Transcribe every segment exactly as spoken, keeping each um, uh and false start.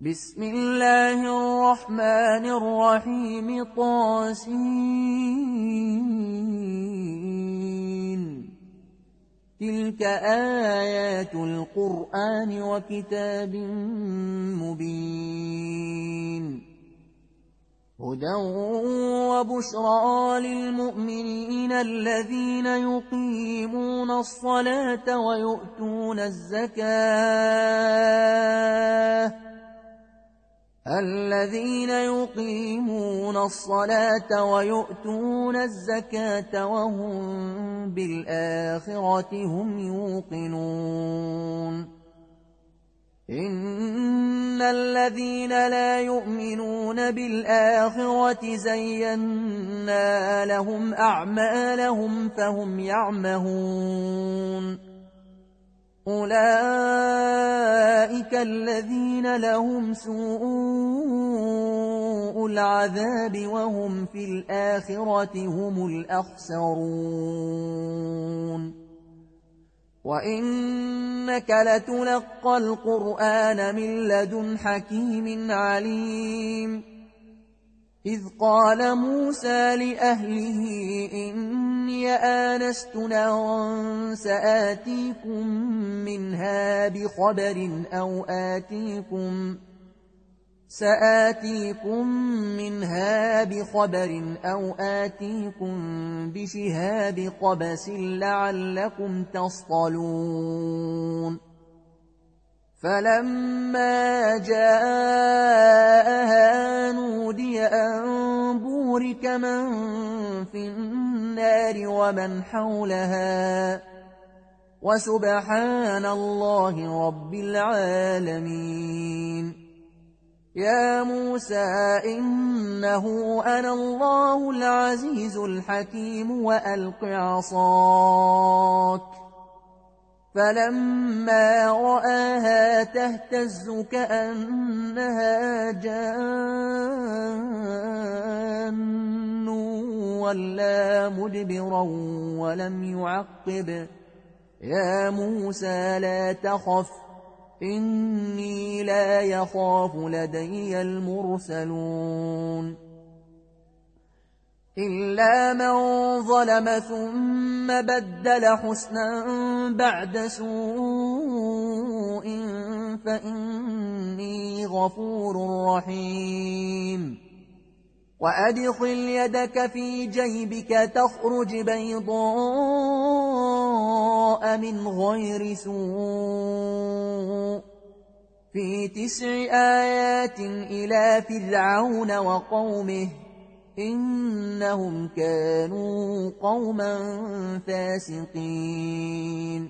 بسم الله الرحمن الرحيم طاسين تلك آيات القرآن وكتاب مبين هدى وبشرى للمؤمنين الذين يقيمون الصلاة ويؤتون الزكاة الذين يقيمون الصلاة ويؤتون الزكاة وهم بالآخرة هم يوقنون إن الذين لا يؤمنون بالآخرة زينا لهم أعمالهم فهم يعمهون أولئك الذين لهم سوء العذاب وهم في الآخرة هم الأخسرون وإنك لتلقى القرآن من لدن حكيم عليم إذ قال موسى لأهله إني آنست نارا سآتيكم منها بخبر أو آتيكم سآتيكم منها بخبر أو آتيكم بشهاب قبس لعلكم تصطلون فلما جاءها نودي أن بورك من في النار ومن حولها وسبحان الله رب العالمين يا موسى إنه أنا الله العزيز الحكيم وألق عصاك فلما رآها تهتز كأنها جان ولا مدبرا ولم يعقب يا موسى لا تخف إني لا يخاف لدي المرسلون إلا من ظلم ثم بدل حسنا بعد سوء فإني غفور رحيم وأدخل يدك في جيبك تخرج بيضاء من غير سوء في تسع آيات إلى فرعون وقومه إنهم كانوا قوما فاسقين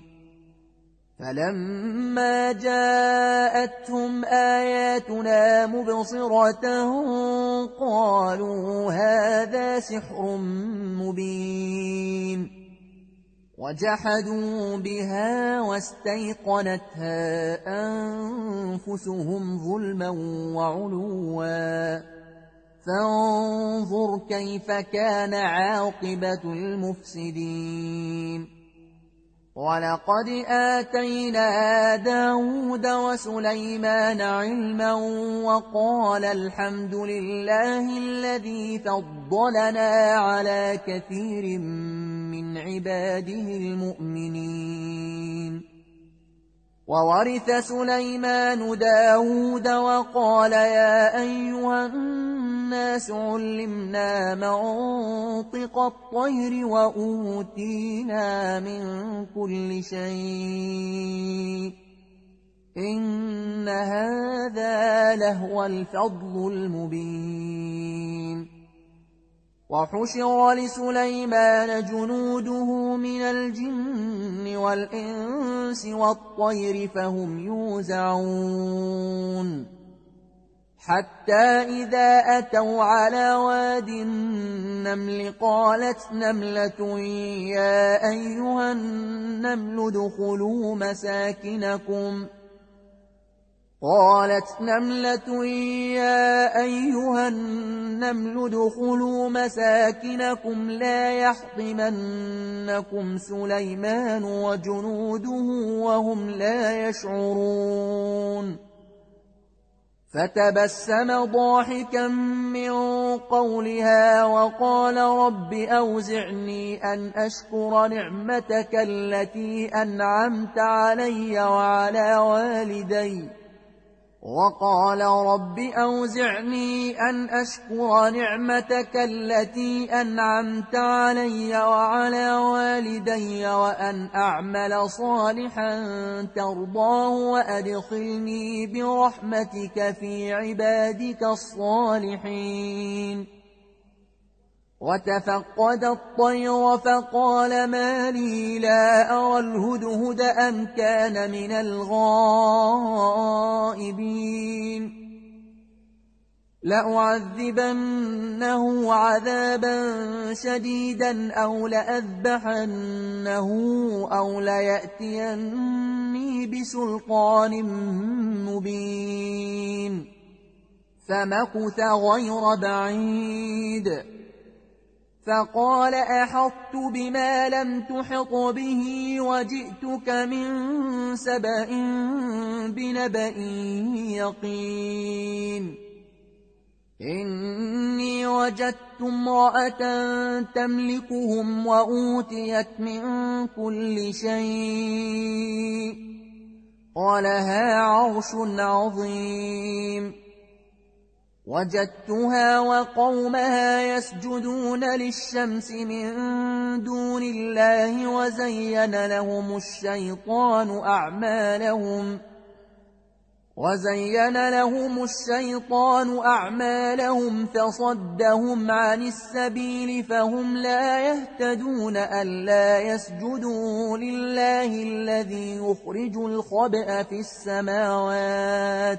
فلما جاءتهم آياتنا مبصرة قالوا هذا سحر مبين وجحدوا بها واستيقنتها أنفسهم ظلما وعلوا فانظر كيف كان عاقبة المفسدين ولقد آتينا داود وسليمان علما وقال الحمد لله الذي فضلنا على كثير من عباده المؤمنين وورث سليمان داود وقال يا أيها الناس علمنا منطق الطير وأوتينا من كل شيء إن هذا لهو الفضل المبين وحشر لسليمان جنوده من الجن والإنس والطير فهم يوزعون حتى إذا أتوا على واد النمل قالت نملة يا أيها النمل ادخلوا مساكنكم قالت نملة يا أيها النمل ادخلوا مساكنكم لا يحطمنكم سليمان وجنوده وهم لا يشعرون فتبسم ضاحكا من قولها وقال رب أوزعني أن أشكر نعمتك التي أنعمت علي وعلى والدي وقال رب أوزعني أن أشكر نعمتك التي أنعمت علي وعلى والدي وأن أعمل صالحا ترضاه وأدخلني برحمتك في عبادك الصالحين. وتفقد الطير فقال ما لي لا أرى الهدهد أم كان من الغائبين لأعذبنه عذابا شديدا أو لأذبحنه أو ليأتيني بسلطان مبين. فمكث غير بعيد فقال أحطت بما لم تحط به وجئتك من سبأ بنبأ يقين. إني وجدت امرأة تملكهم وأوتيت من كل شيء ولها عرش عظيم. وجدتها وقومها يسجدون للشمس من دون الله وزين لهم الشيطان أعمالهم وزين لهم الشيطان أعمالهم فصدهم عن السبيل فهم لا يهتدون ألا يسجدوا لله الذي يخرج الخبأ في السماوات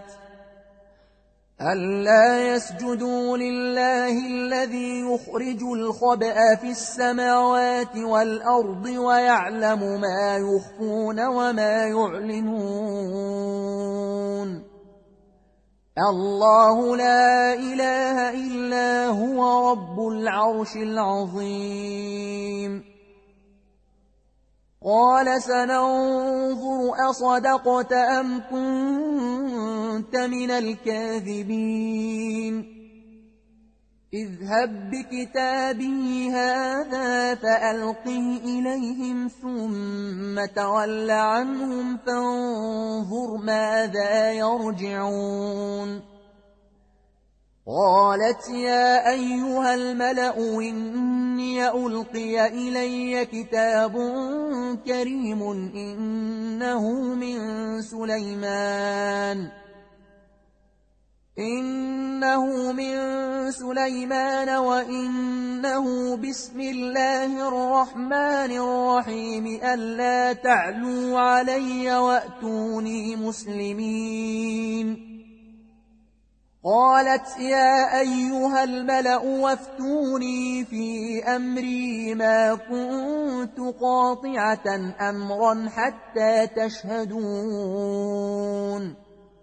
ألا يسجدوا لله الذي يخرج الخبأ في السماوات والأرض ويعلم ما يخفون وما يعلنون. الله لا إله إلا هو رب العرش العظيم. قال سننظر أصدقت أم كنت من الكاذبين. اذهب بكتابي هذا فألقه إليهم ثم تول عنهم فانظر ماذا يرجعون. قالت يا أيها الملأ إني ألقي إلي كتاب كريم إنه من سليمان إنه من سليمان وإنه بسم الله الرحمن الرحيم ألا تعلوا علي وأتوني مسلمين. قالت يا أيها الملأ وافتوني في أمري ما كنت قاطعة أمرا حتى تشهدون.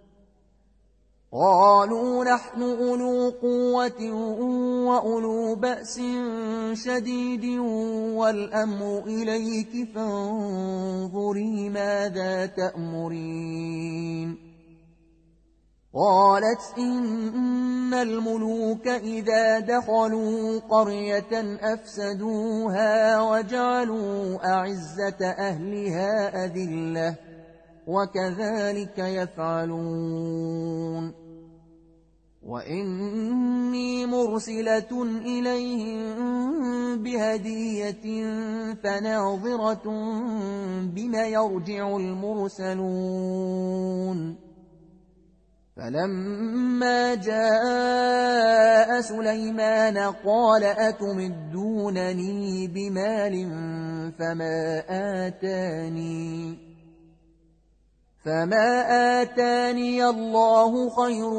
قالوا نحن أولو قوة وأولو بأس شديد والأمر إليك فانظري ماذا تأمرين. قالت إن الملوك إذا دخلوا قرية أفسدوها وجعلوا أعزة أهلها أذلة وكذلك يفعلون. وإني مرسلة إليهم بهدية فناظرة بما يرجع المرسلون. فلما جاء سليمان قال أتمدونني بمال فما آتاني فما آتاني الله خير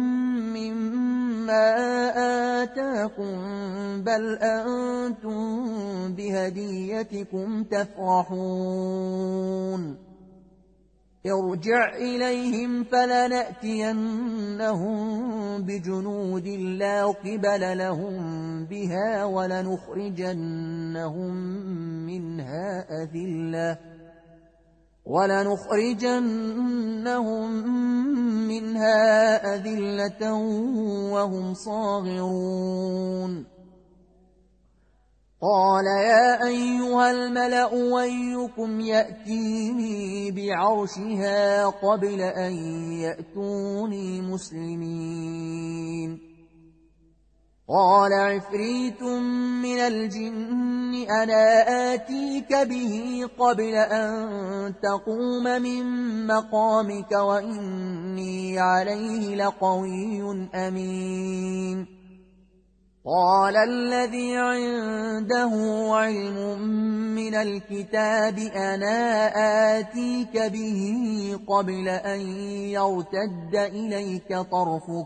مما آتاكم بل أنتم بهديتكم تفرحون. ارجع إليهم فلنأتينهم بجنود لا قبل لهم بها ولنخرجنهم منها أذلة ولنخرجنهم منها أذلة وهم صاغرون قال يا أيها الملأ أيكم يأتيني بعرشها قبل أن يأتوني مسلمين قال عفريت من الجن أنا آتيك به قبل أن تقوم من مقامك وإني عليه لقوي أمين قال الذي عنده علم من الكتاب أنا آتيك به قبل أن يرتد إليك طرفك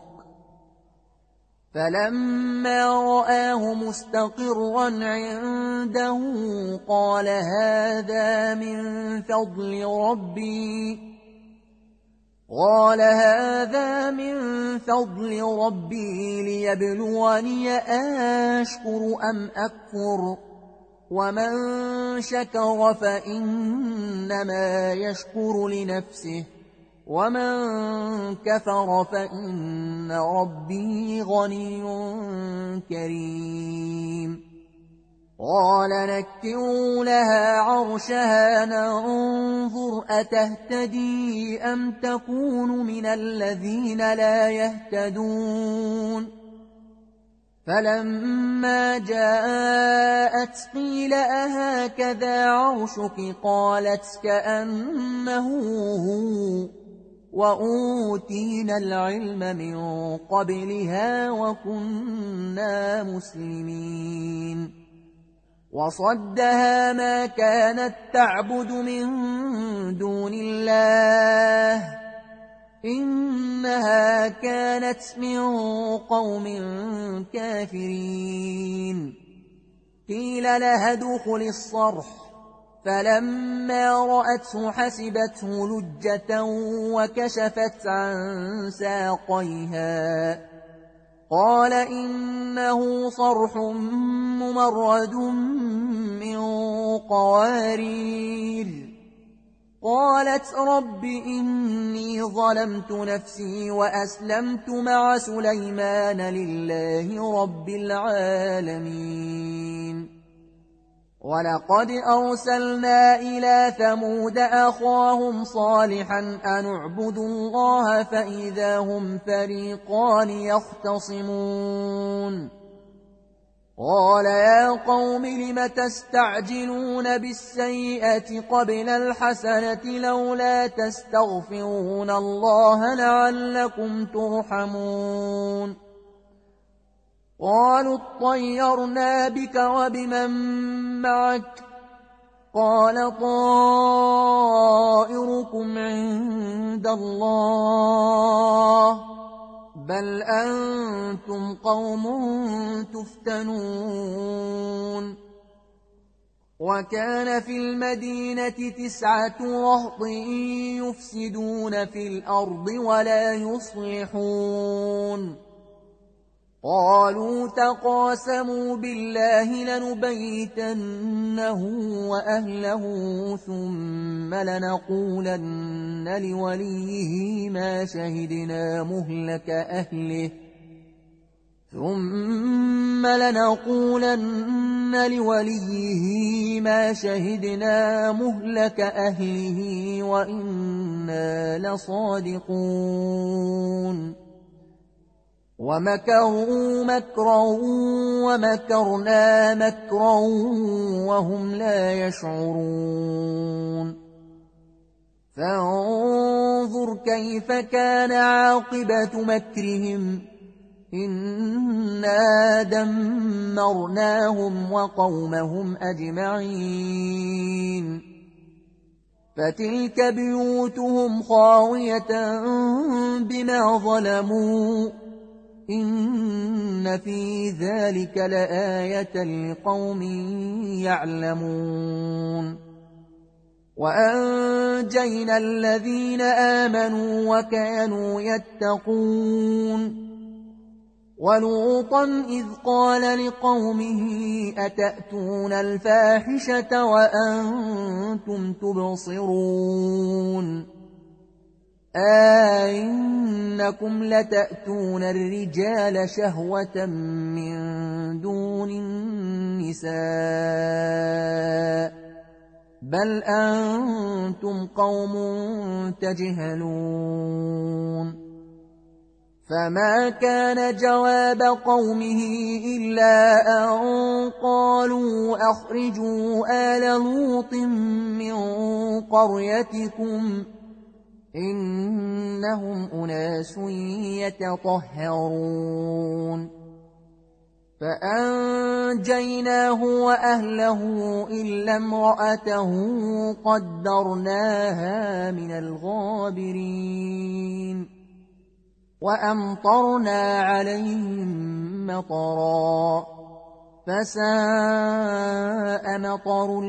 فلما رآه مستقرا عنده قال هذا من فضل ربي قال هذا من فضل ربي ليبلوني أشكر أم أكفر ومن شكر فإنما يشكر لنفسه ومن كفر فإن ربي غني كريم قال نكروا لها عرشها ننظر أتهتدي أم تكون من الذين لا يهتدون فلما جاءت قيل أهكذا عرشك قالت كأنه هو وأوتينا العلم من قبلها وكنا مسلمين وصدها ما كانت تعبد من دون الله إنها كانت من قوم كافرين قيل لها ادخل الصرح فلما رأته حسبته لجة وكشفت عن ساقيها قال إنه صرح ممرد من قوارير قالت رب إني ظلمت نفسي وأسلمت مع سليمان لله رب العالمين ولقد أرسلنا إلى ثمود أخاهم صالحا أن اعبدوا الله فإذا هم فريقان يختصمون قال يا قوم لم تستعجلون بالسيئة قبل الحسنة لولا تستغفرون الله لعلكم ترحمون قالوا اطيرنا بك وبمن معك قال طائركم عند الله بل أنتم قوم تفتنون وكان في المدينة تسعة رهط يفسدون في الأرض ولا يصلحون قالوا تقاسموا بالله لنبيتنه وأهله ثم لنقولن لوليه ما شهدنا مهلك أهله ثم لنقولن لوليه ما شهدنا مهلك أهله وإنا لصادقون ومكروا مكرا ومكرنا مكرا وهم لا يشعرون فانظر كيف كان عاقبة مكرهم إنا دمرناهم وقومهم أجمعين فتلك بيوتهم خاوية بما ظلموا إن في ذلك لآية لقوم يعلمون وأنجينا الذين آمنوا وكانوا يتقون ولوطا إذ قال لقومه أتأتون الفاحشة وأنتم تبصرون أئنكم لتأتون الرجال شهوة من دون النساء بل أنتم قوم تجهلون فما كان جواب قومه إلا أن قالوا أخرجوا آل لوط من قريتكم إنهم أناس يتطهرون فأنجيناه وأهله إلا امرأته قدرناها من الغابرين وأمطرنا عليهم مطرا فساء مطر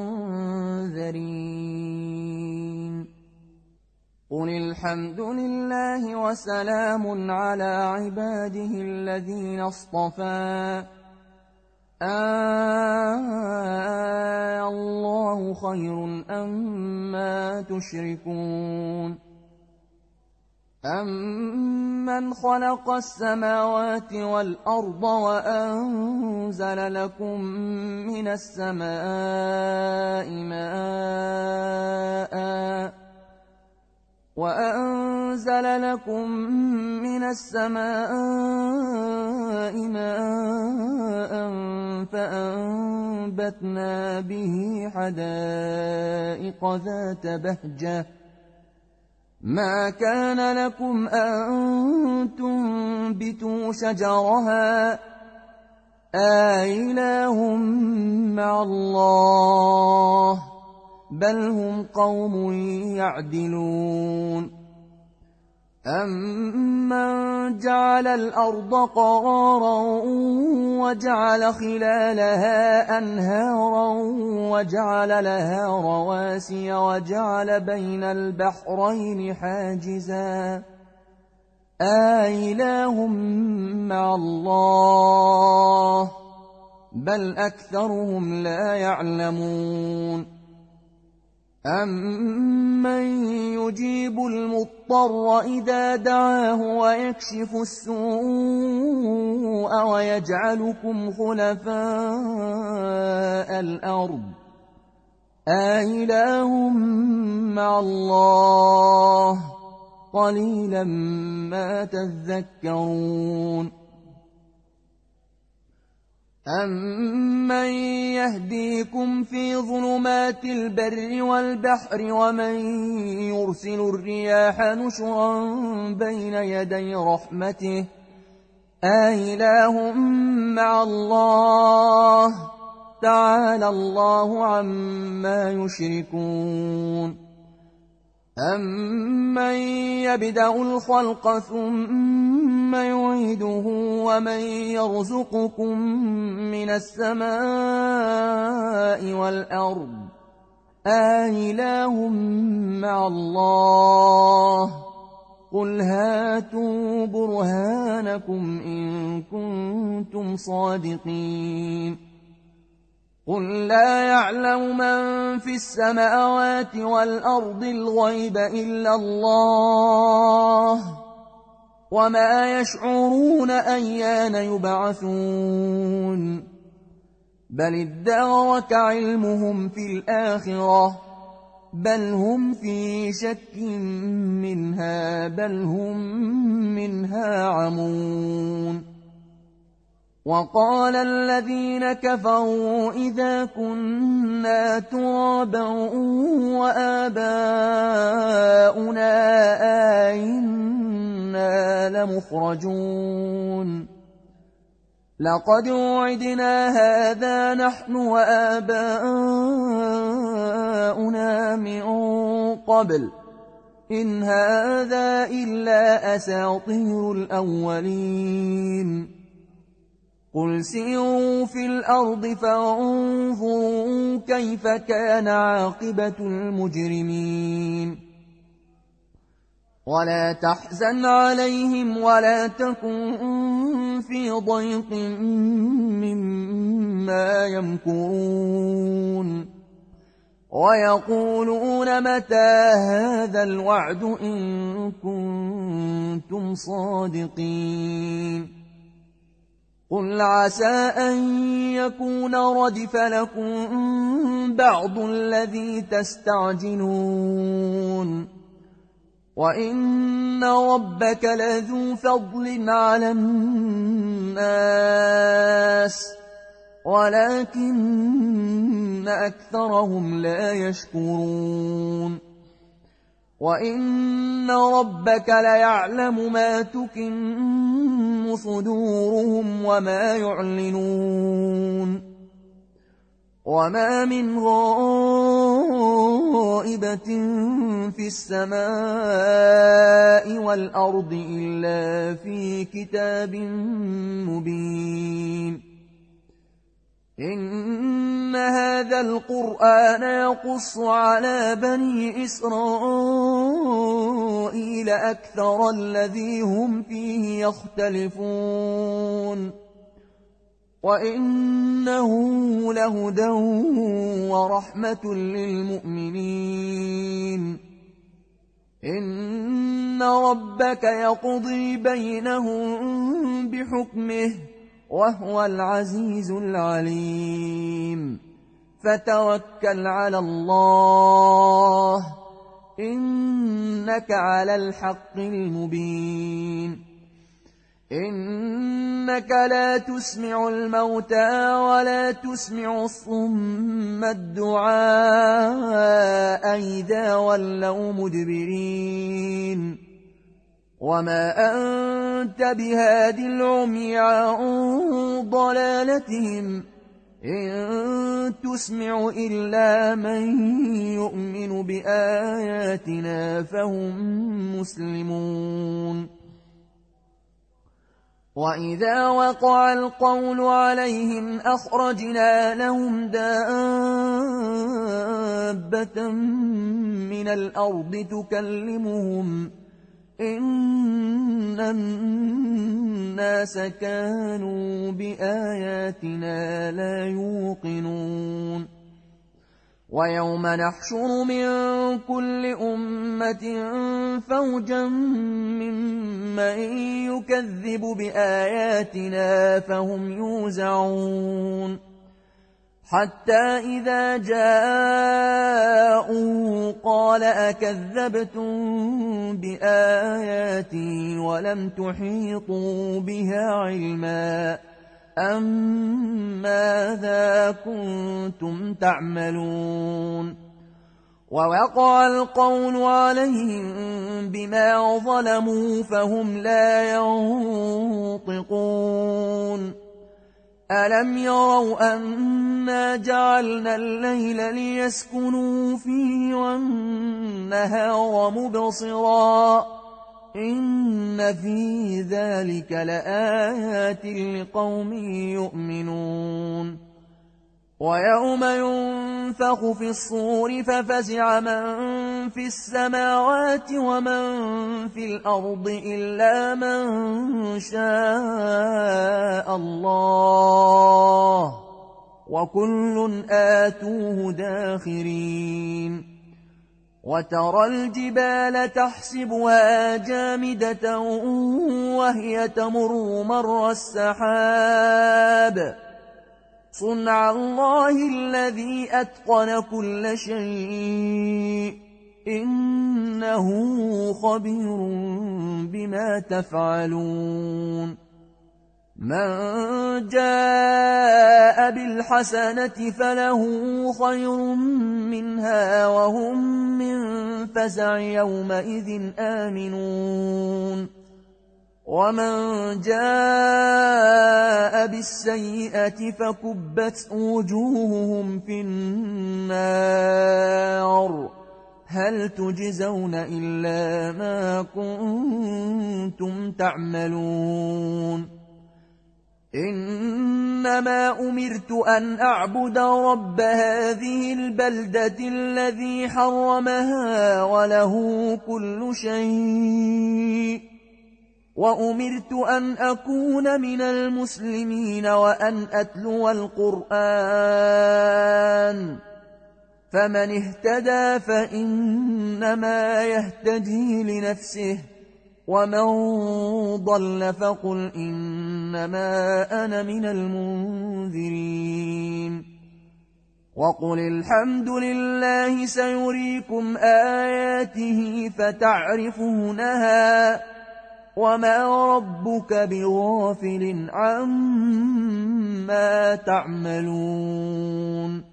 المنذرين قل الحمد لله وسلام على عباده الذين اصطفى آه الله خير أما تشركون أمن خلق السماوات والأرض وأنزل لكم من السماء ماء وأنزل لكم من السماء ماء فأنبتنا به حدائق ذات بهجة ما كان لكم أن تنبتوا شجرها آإله مع الله بل هم قوم يعدلون أمن جعل الأرض قرارا وجعل خلالها أنهارا وجعل لها رواسي وجعل بين البحرين حاجزا آإله مع الله بل أكثرهم لا يعلمون أمن يجيب المضطر إذا دعاه ويكشف السوء ويجعلكم خلفاء الأرض آإله مع الله قليلا ما تذكرون أمن يهديكم في ظلمات البر والبحر ومن يرسل الرياح نشرا بين يدي رحمته آإله مع الله تعالى الله عما يشركون أمن يبدأ الخلق ثم يعيده ومن يرزقكم من السماء والأرض آإله مع الله قل هاتوا برهانكم إن كنتم صادقين قل لا يعلم من في السماوات والأرض الغيب إلا الله وما يشعرون أيان يبعثون بل ادارك علمهم في الآخرة بل هم في شك منها بل هم منها عمون وقال الذين كفروا إذا كنا ترابا وآباؤنا أئنا لمخرجون لقد وعدنا هذا نحن وآباؤنا من قبل إن هذا إلا أساطير الأولين قل سيروا في الأرض فانظروا كيف كان عاقبة المجرمين ولا تحزن عليهم ولا تكن في ضيق مما يمكرون ويقولون متى هذا الوعد إن كنتم صادقين قل عسى أن يكون ردف لكم بعض الذي تستعجلون وإن ربك لذو فضل على الناس ولكن أكثرهم لا يشكرون وإن ربك ليعلم ما تكن صدورهم وما يعلنون وما من غائبة في السماء والأرض إلا في كتاب مبين إن هذا القرآن يقص على بني إسرائيل أكثر الذي هم فيه يختلفون وإنه لهدى ورحمة للمؤمنين إن ربك يقضي بينهم بحكمه وهو العزيز العليم فتوكل على الله إنك على الحق المبين إنك لا تسمع الموتى ولا تسمع الصم الدعاء إذا ولوا مدبرين وما أنت بهاد العمي عن ضلالتهم إن تسمع إلا من يؤمن بآياتنا فهم مسلمون وإذا وقع القول عليهم أخرجنا لهم دابة من الأرض تكلمهم إن الناس كانوا بآياتنا لا يوقنون ويوم نحشر من كل أمة فوجا ممن يكذب بآياتنا فهم يوزعون حتى إذا جاءوا قال أكذبتم بآياتي ولم تحيطوا بها علما أم ماذا كنتم تعملون ووقع القول عليهم بما ظلموا فهم لا ينطقون ألم يروا أنا جعلنا الليل ليسكنوا فيه والنهار مبصرا إن في ذلك لآيات لقوم يؤمنون ويوم ينفخ في الصور ففزع من في السماوات ومن في الأرض إلا من شاء الله وكل آتوه داخرين وترى الجبال تحسبها جامدة وهي تمر مر السحاب صنع الله الذي أتقن كل شيء إنه خبير بما تفعلون من جاء بالحسنة فله خير منها وهم من فزع يومئذ آمنون ومن جاء بالسيئة فكبت وجوههم في النار هل تجزون إلا ما كنتم تعملون إنما أمرت أن أعبد رب هذه البلدة الذي حرمها وله كل شيء وأمرت أن أكون من المسلمين وأن أتلو القرآن فمن اهتدى فإنما يهتدي لنفسه ومن ضل فقل إنما أنا من المنذرين وقل الحمد لله سيريكم آياته فتعرفونها وما ربك بغافل عما تعملون